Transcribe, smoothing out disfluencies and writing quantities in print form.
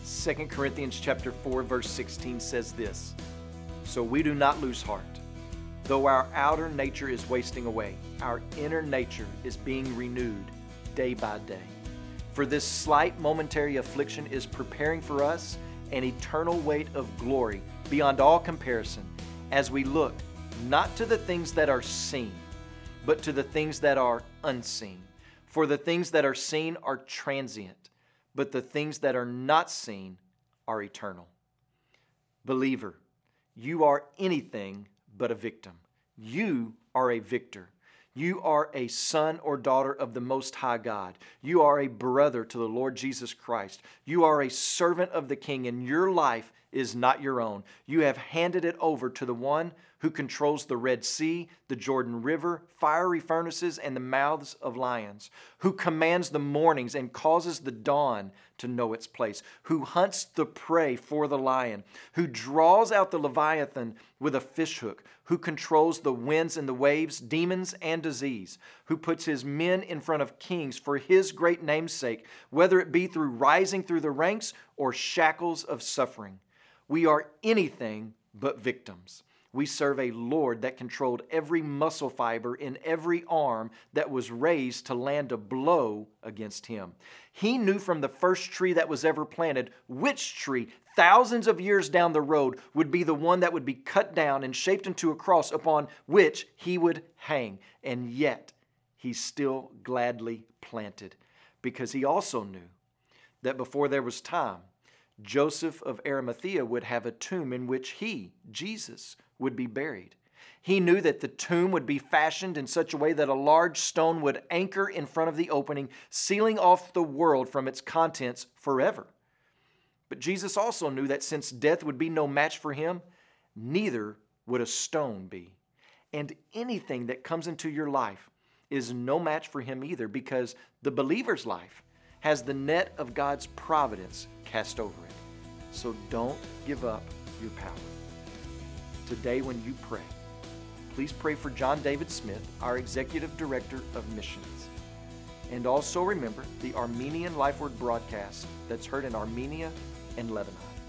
2 Corinthians chapter 4, verse 16 says this, "So we do not lose heart. Though our outer nature is wasting away, our inner nature is being renewed day by day. For this slight momentary affliction is preparing for us an eternal weight of glory beyond all comparison, as we look not to the things that are seen, but to the things that are unseen. For the things that are seen are transient, but the things that are not seen are eternal." Believer, you are anything but a victim. You are a victor. You are a son or daughter of the Most High God. You are a brother to the Lord Jesus Christ. You are a servant of the King, and your life is not your own. You have handed it over to the one who controls the Red Sea, the Jordan River, fiery furnaces, and the mouths of lions, who commands the mornings and causes the dawn to know its place, who hunts the prey for the lion, who draws out the Leviathan with a fishhook, who controls the winds and the waves, demons and disease, who puts his men in front of kings for his great name's sake, whether it be through rising through the ranks or shackles of suffering. We are anything but victims. We serve a Lord that controlled every muscle fiber in every arm that was raised to land a blow against him. He knew from the first tree that was ever planted which tree, thousands of years down the road, would be the one that would be cut down and shaped into a cross upon which he would hang. And yet, he still gladly planted, because he also knew that before there was time, Joseph of Arimathea would have a tomb in which he, Jesus, would be buried. He knew that the tomb would be fashioned in such a way that a large stone would anchor in front of the opening, sealing off the world from its contents forever. But Jesus also knew that since death would be no match for him, neither would a stone be. And anything that comes into your life is no match for him either, because the believer's life has the net of God's providence cast over it. So don't give up your power. Today when you pray, please pray for John David Smith, our Executive Director of Missions. And also remember the Armenian Life Word broadcast that's heard in Armenia and Lebanon.